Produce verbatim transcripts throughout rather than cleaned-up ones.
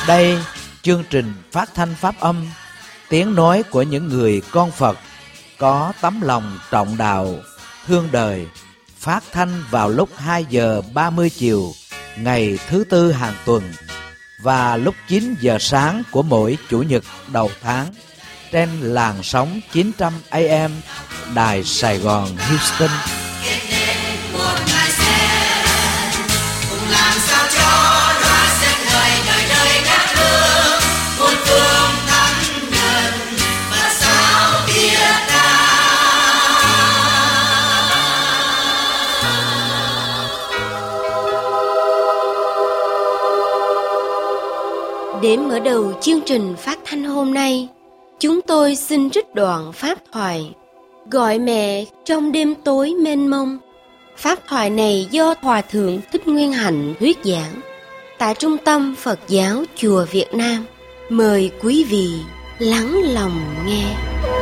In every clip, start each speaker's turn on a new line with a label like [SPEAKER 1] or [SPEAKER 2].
[SPEAKER 1] Đây, chương trình phát thanh pháp âm, tiếng nói của những người con Phật có tấm lòng trọng đạo, thương đời, phát thanh vào lúc hai giờ ba mươi chiều ngày thứ tư hàng tuần và lúc chín giờ sáng của mỗi chủ nhật đầu tháng trên làn sóng chín trăm A M Đài Sài Gòn Houston.
[SPEAKER 2] Để mở đầu chương trình phát thanh hôm nay, chúng tôi xin trích đoạn pháp thoại Gọi mẹ trong đêm tối mênh mông. Pháp thoại này do Hòa Thượng Thích Nguyên Hạnh thuyết giảng tại Trung tâm Phật giáo Chùa Việt Nam. Mời quý vị lắng lòng nghe.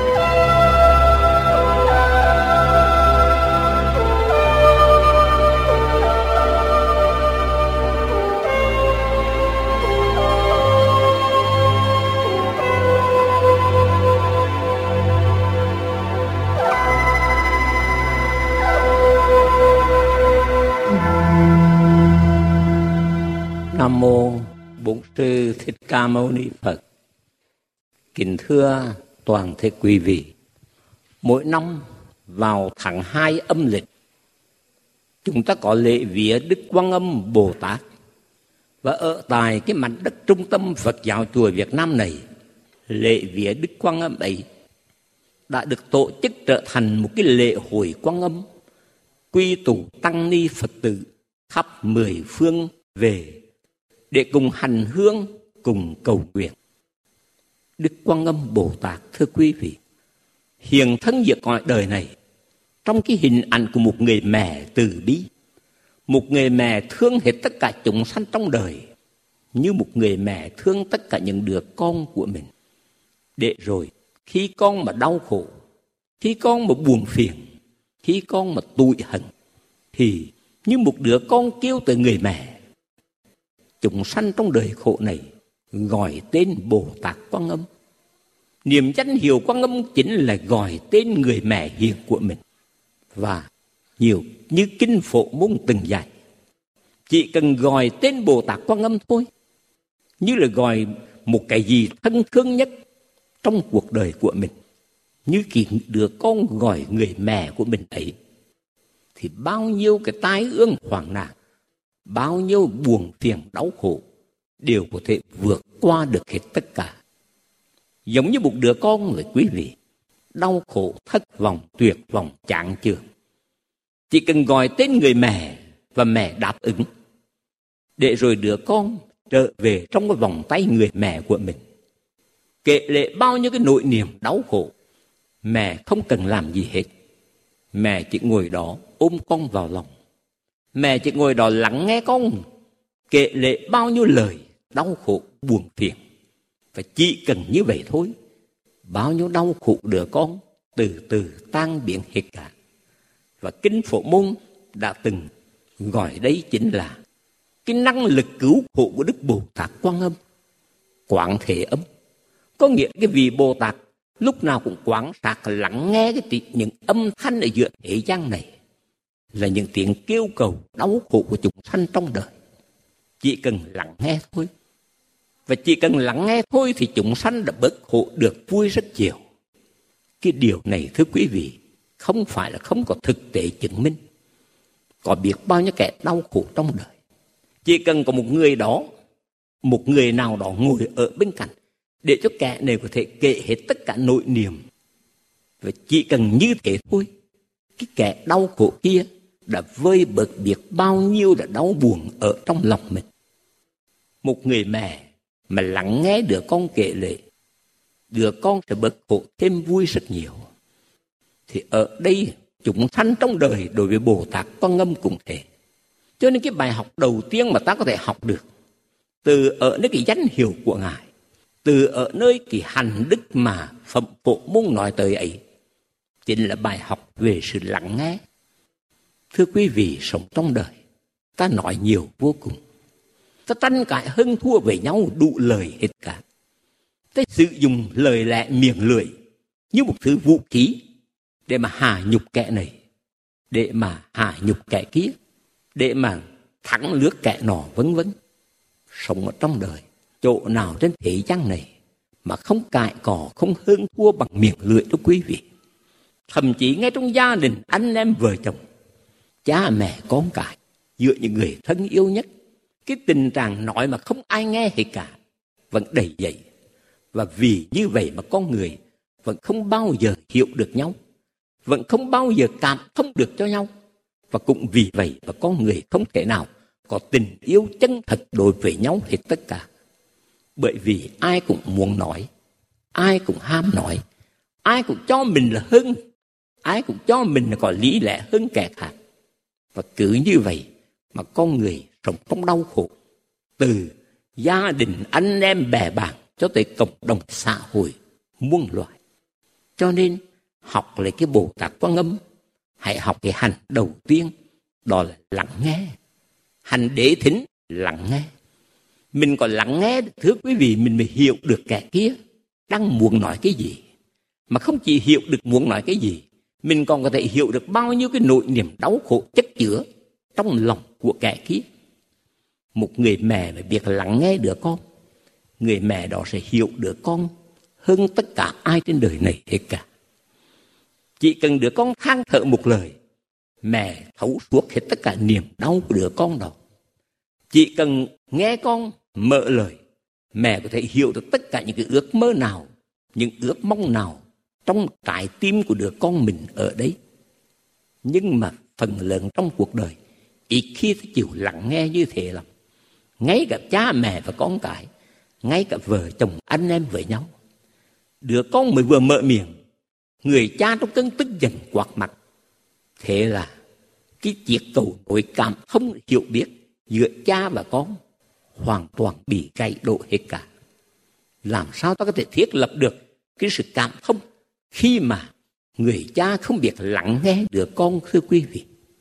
[SPEAKER 3] Nam mô Bổn Sư Thích Ca Mâu Ni Phật. Kính thưa toàn thể quý vị, mỗi năm vào tháng hai âm lịch, chúng ta có lễ vía Đức Quan Âm Bồ Tát. Và ở tại cái mảnh đất trung tâm Phật giáo Chùa Việt Nam này, lễ vía Đức Quan Âm ấy đã được tổ chức trở thành một cái lễ hội Quan Âm, quy tụ tăng ni Phật tử khắp mười phương về để cùng hành hương, cùng cầu nguyện. Đức Quan Âm Bồ Tát, thưa quý vị, hiện thân giữa cõi đời này trong cái hình ảnh của một người mẹ từ bi, một người mẹ thương hết tất cả chúng sanh trong đời, như một người mẹ thương tất cả những đứa con của mình. Để rồi khi con mà đau khổ, khi con mà buồn phiền, khi con mà tủi hận, thì như một đứa con kêu từ người mẹ. Chúng sanh trong đời khổ này gọi tên Bồ Tát Quan Âm. Niềm danh hiệu Quan Âm chính là gọi tên người mẹ hiền của mình. Và nhiều như kinh Phổ Môn từng dạy, chỉ cần gọi tên Bồ Tát Quan Âm thôi, như là gọi một cái gì thân thương nhất trong cuộc đời của mình, như khi đứa con gọi người mẹ của mình ấy, thì bao nhiêu cái tai ương hoạn nạn, bao nhiêu buồn phiền đau khổ đều có thể vượt qua được hết tất cả. Giống như một đứa con người quý vị, đau khổ, thất vọng, tuyệt vọng, chán chường, chỉ cần gọi tên người mẹ và mẹ đáp ứng, để rồi đứa con trở về trong cái vòng tay người mẹ của mình. Kể lệ bao nhiêu cái nỗi niềm đau khổ, mẹ không cần làm gì hết. Mẹ chỉ ngồi đó ôm con vào lòng. Mẹ chỉ ngồi đó lắng nghe con kể lệ bao nhiêu lời đau khổ buồn phiền. Và chỉ cần như vậy thôi, bao nhiêu đau khổ đứa con từ từ tan biến hết cả. Và kinh Phổ Môn đã từng gọi đấy chính là cái năng lực cứu khổ của Đức Bồ Tát Quan Âm, Quán Thế Âm. Có nghĩa cái vị Bồ Tát lúc nào cũng quán sát lắng nghe cái những âm thanh ở giữa thế gian này, là những tiếng kêu cầu đau khổ của chúng sanh trong đời. Chỉ cần lắng nghe thôi. Và chỉ cần lắng nghe thôi thì chúng sanh đã bớt khổ được vui rất nhiều. Cái điều này thưa quý vị, không phải là không có thực tế chứng minh. Có biết bao nhiêu kẻ đau khổ trong đời. Chỉ cần có một người đó, một người nào đó ngồi ở bên cạnh, để cho kẻ này có thể kể hết tất cả nỗi niềm. Và chỉ cần như thế thôi, cái kẻ đau khổ kia đã vơi bớt biết bao nhiêu là đau buồn ở trong lòng mình. Một người mẹ mà lắng nghe đứa con kể lệ, đứa con sẽ bớt khổ thêm vui rất nhiều. Thì ở đây chúng sanh trong đời đối với Bồ Tát Quan Âm cũng thế. Cho nên cái bài học đầu tiên mà ta có thể học được từ ở nơi cái danh hiệu của Ngài, từ ở nơi cái hành đức mà Phẩm Phổ Môn nói tới ấy, chính là bài học về sự lắng nghe. Thưa quý vị, sống trong đời ta nói nhiều vô cùng, ta tranh cãi hơn thua với nhau đủ lời hết cả. Ta sử dụng lời lẽ miệng lưỡi như một thứ vũ khí để mà hạ nhục kẻ này, để mà hạ nhục kẻ kia, để mà thắng lướt kẻ nọ, vân vân. Sống ở trong đời, chỗ nào trên thế gian này mà không cãi cọ, không hơn thua bằng miệng lưỡi đó quý vị. Thậm chí ngay trong gia đình anh em vợ chồng, cha mẹ con cái, giữa những người thân yêu nhất, cái tình trạng nói mà không ai nghe hết cả vẫn đầy dậy. Và vì như vậy mà con người vẫn không bao giờ hiểu được nhau, vẫn không bao giờ cảm thông được cho nhau. Và cũng vì vậy mà con người không thể nào có tình yêu chân thật đối với nhau hết tất cả. Bởi vì ai cũng muốn nói, ai cũng ham nói, ai cũng cho mình là hơn, ai cũng cho mình là có lý lẽ hơn kẻ khác. Và cứ như vậy mà con người sống trong đau khổ, từ gia đình, anh em, bè bạn cho tới cộng đồng xã hội muôn loài. Cho nên học lấy cái Bồ Tát Quan Âm, hãy học cái hành đầu tiên, đó là lắng nghe. Hành đế thính, lắng nghe. Mình còn lắng nghe, thưa quý vị, mình mới hiểu được kẻ kia đang muốn nói cái gì. Mà không chỉ hiểu được muốn nói cái gì, mình còn có thể hiểu được bao nhiêu cái nỗi niềm đau khổ chất chứa trong lòng của kẻ kia. Một người mẹ phải biết lắng nghe đứa con, người mẹ đó sẽ hiểu đứa con hơn tất cả ai trên đời này hết cả. Chỉ cần đứa con than thở một lời, mẹ thấu suốt hết tất cả niềm đau của đứa con đó. Chỉ cần nghe con mở lời, mẹ có thể hiểu được tất cả những cái ước mơ nào, những ước mong nào trong trái tim của đứa con mình ở đấy. Nhưng mà phần lớn trong cuộc đời ít khi phải chịu lắng nghe như thế lắm. Ngay cả cha mẹ và con cái, ngay cả vợ chồng anh em với nhau, đứa con mới vừa mở miệng, người cha trong cơn tức giận quát mặt. Thế là cái chiếc cầu nối cảm thông hiểu biết giữa cha và con hoàn toàn bị gãy đổ hết cả. Làm sao ta có thể thiết lập được cái sự cảm thông khi mà người cha không biết lắng nghe đứa con, thưa quý vị?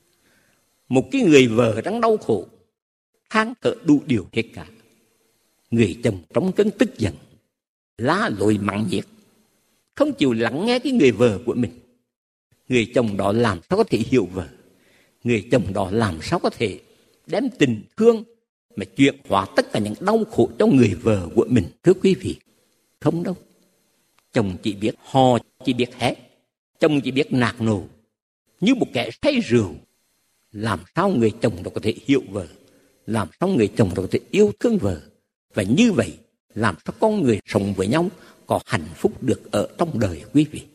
[SPEAKER 3] Một cái người vợ đang đau khổ, than thở đủ điều hết cả. Người chồng trong cơn tức giận, lá lối mắng nhiếc, không chịu lắng nghe cái người vợ của mình. Người chồng đó làm sao có thể hiểu vợ? Người chồng đó làm sao có thể đem tình thương mà chuyển hóa tất cả những đau khổ cho người vợ của mình, thưa quý vị? Không đâu. Chồng chỉ biết hò, chỉ biết hét, chồng chỉ biết nạt nổ như một kẻ say rượu. Làm sao người chồng đó có thể hiểu vợ? Làm sao người chồng đó có thể yêu thương vợ? Và như vậy làm sao con người sống với nhau có hạnh phúc được ở trong đời, quý vị?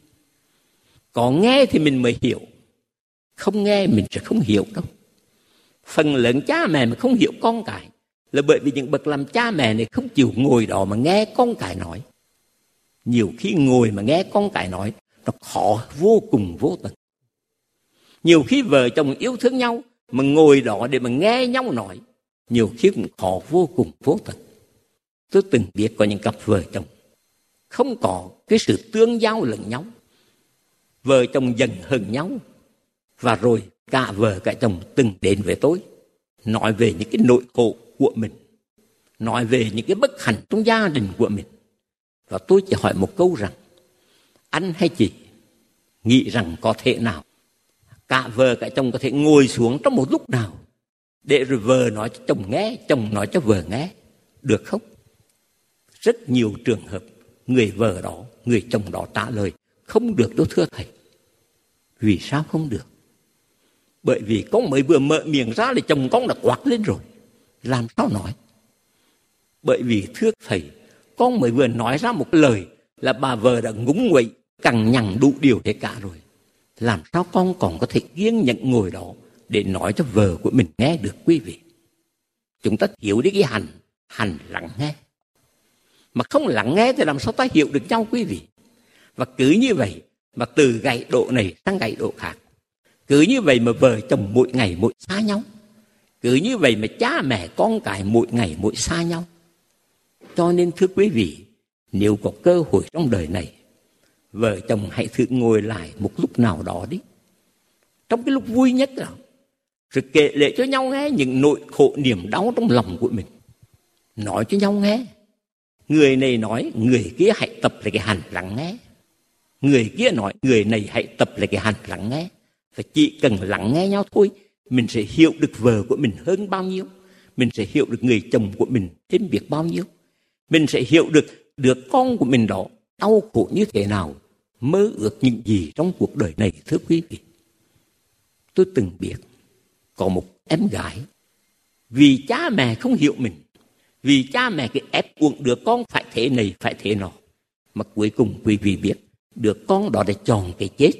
[SPEAKER 3] Có nghe thì mình mới hiểu, không nghe mình sẽ không hiểu đâu. Phần lớn cha mẹ mà không hiểu con cái là bởi vì những bậc làm cha mẹ này không chịu ngồi đó mà nghe con cái nói. Nhiều khi ngồi mà nghe con cái nói nó khó vô cùng vô tận. Nhiều khi vợ chồng yêu thương nhau mà ngồi đó để mà nghe nhau nói, nhiều khi cũng khó vô cùng vô tận. Tôi từng biết có những cặp vợ chồng không có cái sự tương giao lẫn nhau, vợ chồng giận hờn nhau, và rồi cả vợ cả chồng từng đến với tôi nói về những cái nỗi khổ của mình, nói về những cái bất hạnh trong gia đình của mình. Và tôi chỉ hỏi một câu rằng, anh hay chị nghĩ rằng có thể nào cả vợ cả chồng có thể ngồi xuống trong một lúc nào để rồi vợ nói cho chồng nghe, chồng nói cho vợ nghe, được không? Rất nhiều trường hợp người vợ đó, người chồng đó trả lời không được đâu thưa thầy. Vì sao không được? Bởi vì con mới vừa mở miệng ra thì chồng con đã quát lên rồi, làm sao nói? Bởi vì thưa thầy, con mới vừa nói ra một lời là bà vợ đã ngúng nguậy, cằn nhằn đủ điều hết cả rồi. Làm sao con còn có thể kiên nhẫn ngồi đó để nói cho vợ của mình nghe được, quý vị? Chúng ta hiểu đi cái hành, hành lắng nghe. Mà không lắng nghe thì làm sao ta hiểu được nhau, quý vị? Và cứ như vậy mà từ gãy độ này sang gãy độ khác. Cứ như vậy mà vợ chồng mỗi ngày mỗi xa nhau. Cứ như vậy mà cha mẹ con cái mỗi ngày mỗi xa nhau. Cho nên thưa quý vị, nếu có cơ hội trong đời này, vợ chồng hãy thử ngồi lại một lúc nào đó đi, trong cái lúc vui nhất đó, rồi kể lệ cho nhau nghe những nỗi khổ niềm đau trong lòng của mình. nói cho nhau nghe. Người này nói, người kia hãy tập lại cái hành lắng nghe. Người kia nói, người này hãy tập lại cái hành lắng nghe. Và chỉ cần lắng nghe nhau thôi, mình sẽ hiểu được vợ của mình hơn bao nhiêu. Mình sẽ hiểu được người chồng của mình thêm biết bao nhiêu. Mình sẽ hiểu được đứa con của mình đó đau khổ như thế nào, mơ ước những gì trong cuộc đời này. Thưa quý vị, tôi từng biết có một em gái, vì cha mẹ không hiểu mình, vì cha mẹ cứ ép buộc đứa con phải thế này phải thế nọ, mà cuối cùng quý vị biết đứa con đó đã chọn cái chết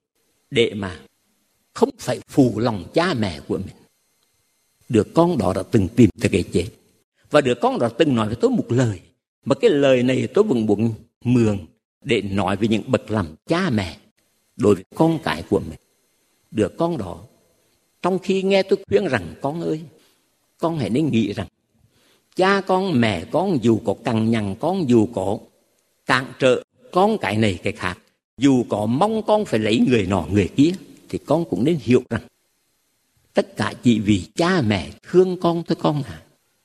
[SPEAKER 3] để mà không phải phụ lòng cha mẹ của mình. Đứa con đó đã từng tìm tới cái chết, và đứa con đó từng nói với tôi một lời, mà cái lời này tôi vẫn muốn mượn để nói với những bậc làm cha mẹ đối với con cái của mình. Đứa con đó, trong khi nghe tôi khuyên rằng con ơi, con hãy nên nghĩ rằng cha con mẹ con dù có cằn nhằn con, dù có cản trở con cái này cái khác, dù có mong con phải lấy người nọ người kia, thì con cũng nên hiểu rằng tất cả chỉ vì cha mẹ thương con thôi con à.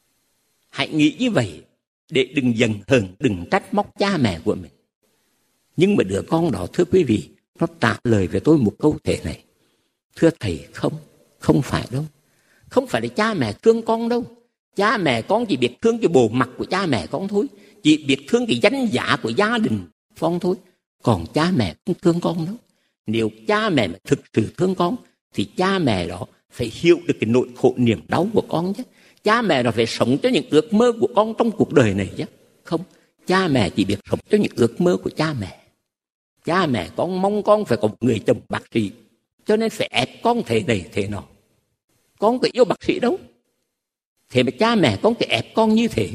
[SPEAKER 3] Hãy nghĩ như vậy để đừng giận hờn, đừng trách móc cha mẹ của mình. Nhưng mà đứa con đó, thưa quý vị, nó trả lời với tôi một câu thế này: thưa thầy, không, không phải đâu. Không phải là cha mẹ thương con đâu. Cha mẹ con chỉ biết thương cái bộ mặt của cha mẹ con thôi, chỉ biết thương cái danh giá của gia đình con thôi. Còn cha mẹ không thương con đâu. Nếu cha mẹ mà thực sự thương con thì cha mẹ đó phải hiểu được cái nỗi khổ niềm đau của con chứ. Cha mẹ đó phải sống cho những ước mơ của con trong cuộc đời này chứ. Không, cha mẹ chỉ biết sống cho những ước mơ của cha mẹ. Cha mẹ con mong con phải có một người chồng bác sĩ, cho nên phải ép con thế này thế nọ. Con có yêu bác sĩ đâu, thế mà cha mẹ con phải ép con như thế.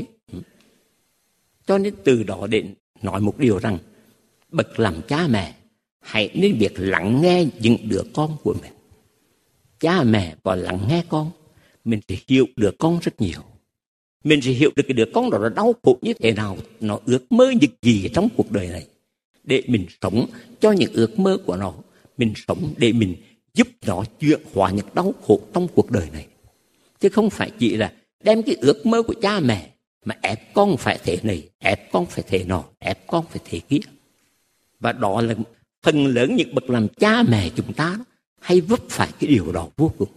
[SPEAKER 3] Cho nên từ đó đến nói một điều rằng bậc làm cha mẹ hãy nên biết lắng nghe những đứa con của mình. Cha mẹ còn lắng nghe con, mình sẽ hiểu đứa con rất nhiều. Mình sẽ hiểu được cái đứa con đó nó đau khổ như thế nào, nó ước mơ những gì trong cuộc đời này, để mình sống cho những ước mơ của nó. Mình sống để mình giúp nó chuyển hóa những đau khổ trong cuộc đời này, chứ không phải chỉ là đem cái ước mơ của cha mẹ mà ép con phải thế này, ép con phải thế nọ, ép con phải thế kia. Và đó là phần lớn những bậc làm cha mẹ chúng ta hay vấp phải cái điều đó vô cùng.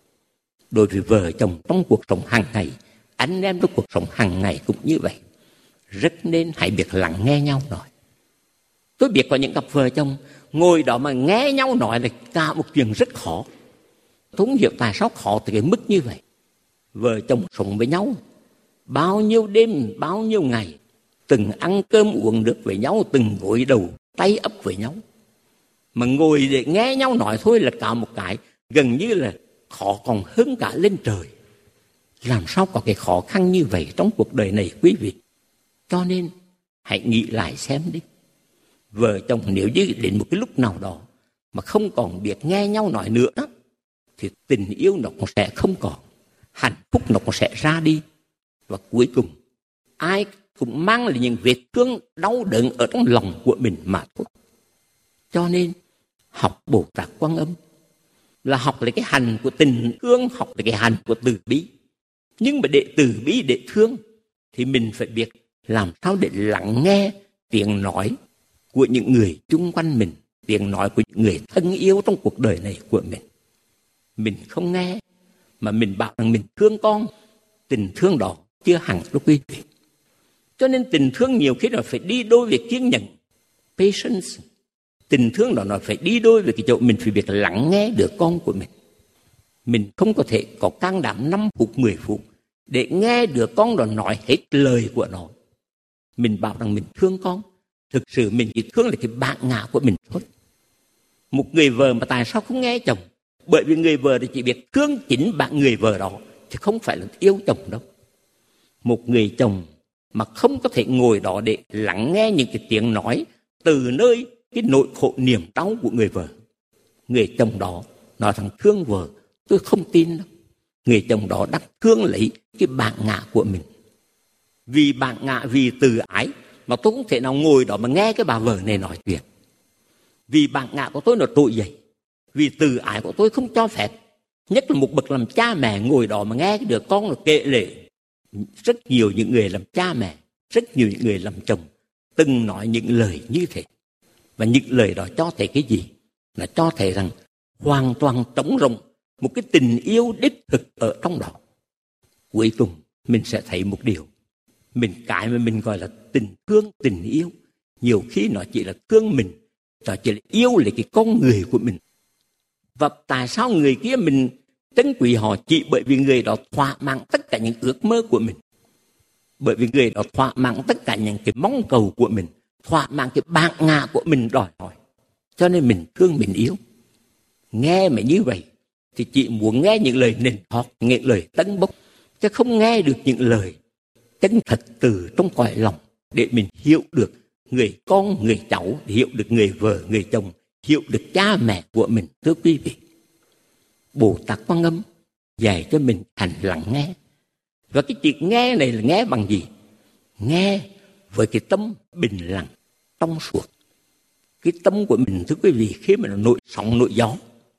[SPEAKER 3] Đối với vợ chồng trong cuộc sống hàng ngày, anh em trong cuộc sống hàng ngày cũng như vậy. Rất nên hãy biết lắng nghe nhau nói. Tôi biết có những cặp vợ chồng ngồi đó mà nghe nhau nói là cả một chuyện rất khó. Tôi không hiểu tại sao khó tới cái mức như vậy. Vợ chồng sống với nhau bao nhiêu đêm, bao nhiêu ngày, từng ăn cơm uống nước với nhau, từng gối đầu tay ấp với nhau, mà ngồi để nghe nhau nói thôi là cả một cái gần như là khó còn hơn cả lên trời. Làm sao có cái khó khăn như vậy trong cuộc đời này quý vị? Cho nên hãy nghĩ lại xem đi. Vợ chồng nếu như đến một cái lúc nào đó mà không còn biết nghe nhau nói nữa đó, thì tình yêu nó cũng sẽ không còn, hạnh phúc nó cũng sẽ ra đi. Và cuối cùng ai cũng mang lại những vết thương đau đớn ở trong lòng của mình mà thôi. Cho nên học Bồ Tát Quan Âm là học lấy cái hành của tình thương, học lấy cái hành của từ bi. Nhưng mà để từ bi, để thương thì mình phải biết làm sao để lắng nghe tiếng nói của những người chung quanh mình, tiếng nói của những người thân yêu trong cuộc đời này của mình. Mình không nghe mà mình bảo rằng mình thương con, tình thương đó chưa hẳn đâu quý vị. Cho nên tình thương nhiều khi nó phải đi đôi với kiên nhẫn, patience. Tình thương đó nó phải đi đôi với cái chỗ mình phải biết lắng nghe đứa con của mình. Mình không có thể có can đảm năm phút, mười phút để nghe đứa con đó nói hết lời của nó. Mình bảo rằng mình thương con, thực sự mình chỉ thương là cái bản ngã của mình thôi. Một người vợ mà tại sao không nghe chồng? Bởi vì người vợ thì chỉ biết thương chính bạn người vợ đó, chứ không phải là yêu chồng đâu. Một người chồng mà không có thể ngồi đó để lắng nghe những cái tiếng nói từ nơi cái nỗi khổ niềm đau của người vợ, người chồng đó nói rằng thương vợ, tôi không tin đâu. Người chồng đó đang thương lấy cái bản ngã của mình. Vì bản ngã, vì từ ái mà tôi không thể nào ngồi đó mà nghe cái bà vợ này nói chuyện. Vì bản ngã của tôi nó trỗi dậy, vì từ ái của tôi không cho phép. Nhất là một bậc làm cha mẹ ngồi đó mà nghe cái đứa con nó kệ lệ, Rất nhiều những người làm cha mẹ, rất nhiều những người làm chồng từng nói những lời như thế. Và những lời đó cho thấy cái gì? Là cho thấy rằng hoàn toàn trống rỗng một cái tình yêu đích thực ở trong đó. Cuối cùng mình sẽ thấy một điều, mình cái mà mình gọi là tình thương, tình yêu, nhiều khi nó chỉ là thương mình, nó chỉ là yêu lấy cái con người của mình. Và tại sao người kia mình trân quý họ? Chỉ bởi vì người đó thỏa mãn tất cả những ước mơ của mình, bởi vì người đó thỏa mãn tất cả những cái mong cầu của mình, thỏa mãn cái bản ngã của mình đòi hỏi, cho nên mình thương, mình yêu. Nghe mà như vậy thì chỉ muốn nghe những lời nịnh hót, những lời tấn bốc, chứ không nghe được những lời chân thật từ trong cõi lòng, để mình hiểu được người con, người cháu, hiểu được người vợ, người chồng, hiểu được cha mẹ của mình. Thưa quý vị, Bồ Tát Quan Âm dạy cho mình hành lặng nghe. Và cái chuyện nghe này là nghe bằng gì? Nghe với cái tâm bình lặng, trong suốt. Cái tâm của mình, thưa quý vị, khi mà nó nổi sóng nổi gió,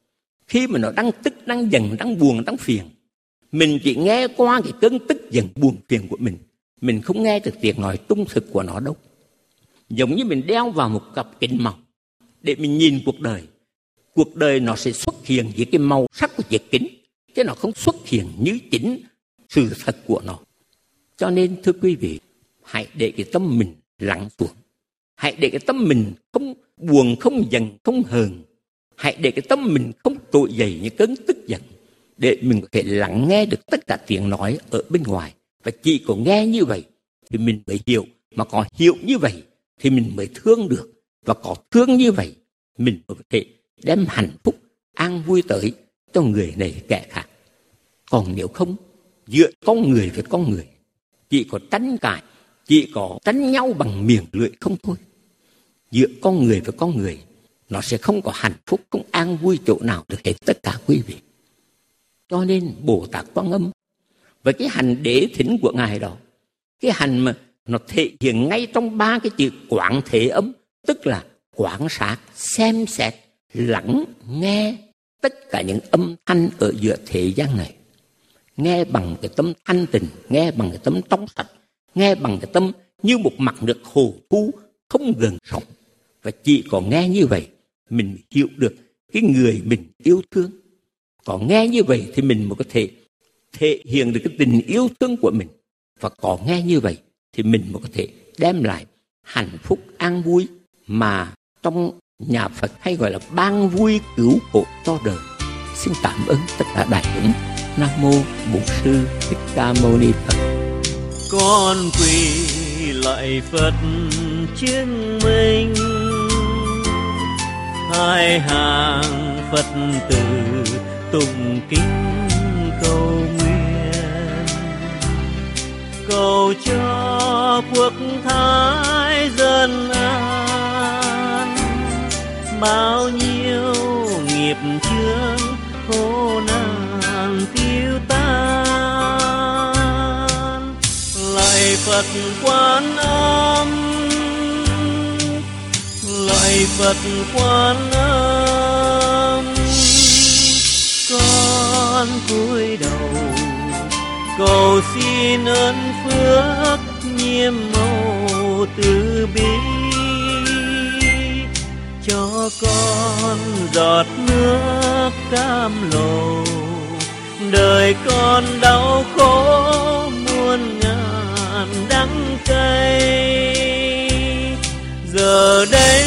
[SPEAKER 3] khi mà nó đang tức, đang giận, đang buồn, đang phiền, mình chỉ nghe qua cái cơn tức giận buồn phiền của mình, mình không nghe được tiếng nói trung thực của nó đâu. Giống như mình đeo vào một cặp kính màu để mình nhìn cuộc đời. Cuộc đời nó sẽ xuất hiện với cái màu sắc của chiếc kính, chứ nó không xuất hiện như chính sự thật của nó. Cho nên thưa quý vị, hãy để cái tâm mình lắng xuống. Hãy để cái tâm mình không buồn, không giận, không hờn. Hãy để cái tâm mình không trỗi dậy những cơn tức giận, để mình có thể lắng nghe được tất cả tiếng nói ở bên ngoài. Và chỉ có nghe như vậy thì mình mới hiểu, mà có hiểu như vậy thì mình mới thương được, và có thương như vậy mình mới có thể đem hạnh phúc, an vui tới cho người này kẻ khác. Còn nếu không, giữa con người với con người chỉ có tranh cãi, chỉ có tranh nhau bằng miệng lưỡi không thôi. Giữa con người với con người nó sẽ không có hạnh phúc, không an vui chỗ nào được hết tất cả quý vị. Cho nên Bồ Tát Quan Âm với cái hành đế thính của Ngài đó, cái hành mà nó thể hiện ngay trong ba cái chữ quán thế âm, tức là quan sát, xem xét, lắng nghe tất cả những âm thanh ở giữa thế gian này. Nghe bằng cái tâm thanh tịnh, nghe bằng cái tâm trong sạch, nghe bằng cái tâm như một mặt nước hồ thu không gần sóng. Và chỉ có nghe như vậy mình hiểu được cái người mình yêu thương. Có nghe như vậy thì mình mới có thể thể hiện được cái tình yêu thương của mình. Và có nghe như vậy thì mình mới có thể đem lại hạnh phúc an vui mà trong nhà Phật hay gọi là ban vui cứu khổ cho đời. Xin cảm ơn tất cả đại chúng. Nam mô Bổn Sư Thích Ca Mâu Ni Phật.
[SPEAKER 4] Con quỳ lạy Phật chứng minh, hai hàng Phật tử tụng kinh cầu nguyện, cầu cho quốc thái dân an, bao nhiêu nghiệp chướng khổ nạn tiêu tan. Lạy Phật Quan Âm, lạy Phật Quan Âm, con cúi đầu cầu xin ơn phước nhiễm màu từ bi, cho con giọt nước cam lồ, đời con đau khổ muôn ngàn đắng cay. Giờ đây,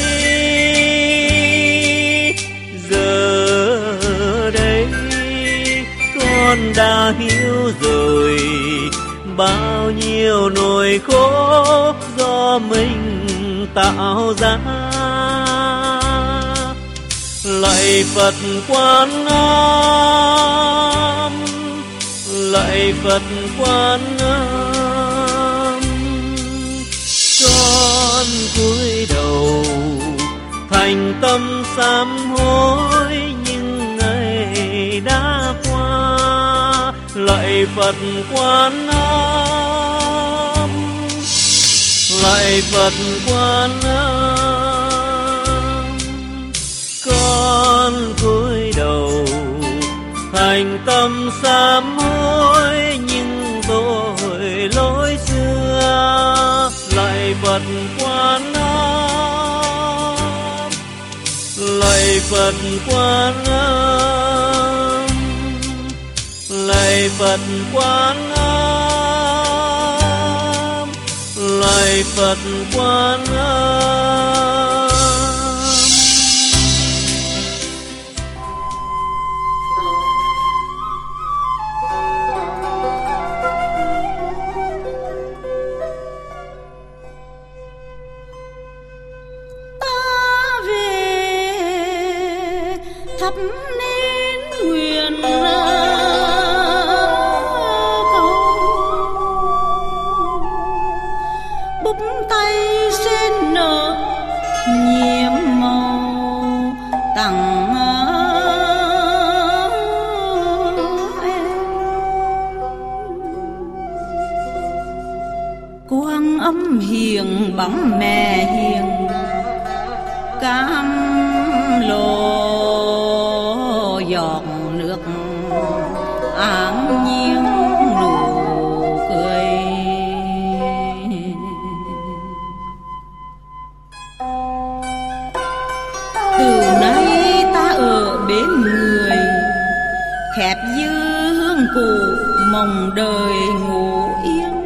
[SPEAKER 4] giờ đây con đã hiểu rồi, bao nhiêu nỗi khổ do mình tạo ra. Lạy Phật Quan Âm, lạy Phật Quan Âm, con cúi đầu thành tâm sám hối những ngày đã qua. Lạy Phật Quan Âm, lạy Phật Quan Âm, con cúi đầu thành tâm sám hối những tội lạy Phật Quan Âm, lạy Phật Quan Âm, lạy Phật Quan Âm.
[SPEAKER 5] Thắp nén nguyện cầu, búp tay sen nở nhiệm màu tặng em. Quan Âm hiền bóng mẹ hiền, cam lộ giọt nước an nhiên nụ cười. Từ nay ta ở bên người, khép dư hương cũ mong đời ngủ yên.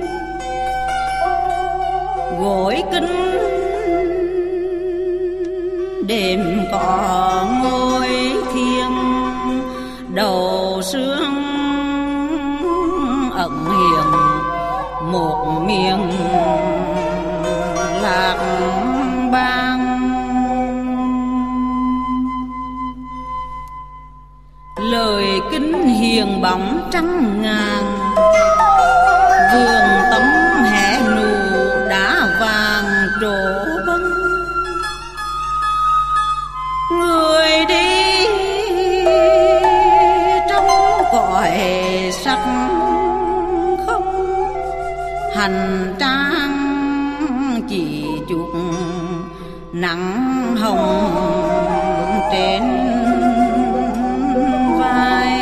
[SPEAKER 5] Gối kinh đêm có ngôi thiêng, đầu sương ẩn hiền một miền lạc bang. Lời kinh hiền bóng trăng ngàn, vườn tấm hẻ nụ đá vàng trổ bông. Người đi trong cõi sắc không, hành trang chỉ chuộc nắng hồng trên vai.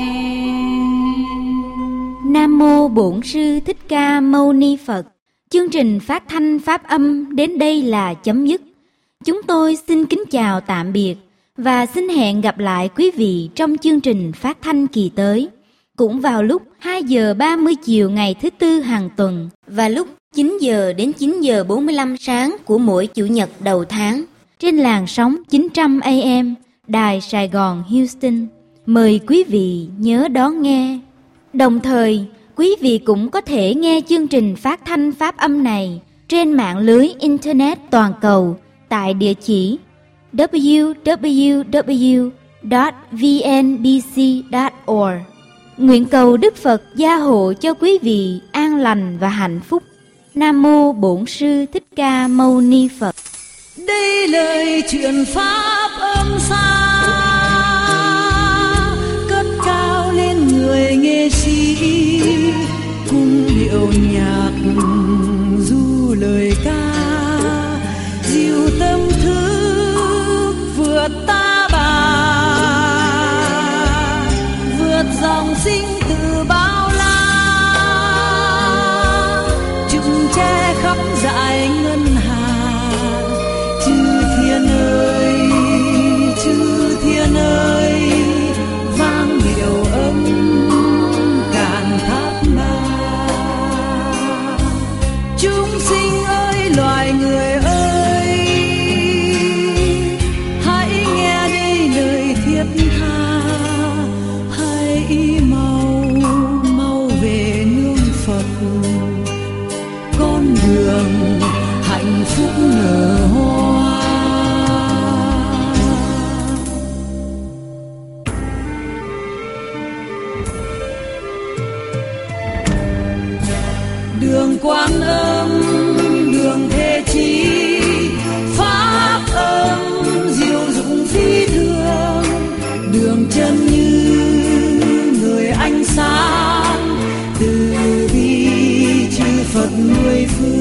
[SPEAKER 2] Nam mô Bổn Sư Thích Ca Mâu Ni Phật. Chương trình phát thanh pháp âm đến đây là chấm dứt. Chúng tôi xin kính chào tạm biệt và xin hẹn gặp lại quý vị trong chương trình phát thanh kỳ tới, cũng vào lúc hai giờ ba mươi chiều ngày thứ Tư hàng tuần và lúc chín giờ đến chín giờ bốn mươi lăm sáng của mỗi Chủ nhật đầu tháng trên làn sóng chín trăm A M Đài Sài Gòn Houston. Mời quý vị nhớ đón nghe. Đồng thời, quý vị cũng có thể nghe chương trình phát thanh pháp âm này trên mạng lưới Internet toàn cầu tại địa chỉ w w w chấm v n b c chấm org. Nguyện cầu Đức Phật gia hộ cho quý vị an lành và hạnh phúc. Nam mô Bổn Sư Thích Ca Mâu Ni Phật.
[SPEAKER 5] Đây lời chuyện pháp âm xa, cất cao lên người nghệ sĩ, cùng điệu nhạc du lời ca, dịu tâm thức vượt ta bà, vượt dòng sinh từ bao la, chùm tre khắp dải ngân hà. Chư thiên ơi, chư thiên ơi, vang điệu âm cạn thác ba. Chúng sinh ơi, loài người ơi, hãy nghe đây lời thiết tha, hãy mau mau về nương Phật, con đường hạnh phúc nở hoa. Đường Quan Âm, đường Thế Chí, pháp âm diệu dụng phi thường, đường chân như người ánh sáng, từ bi chư Phật mười phương.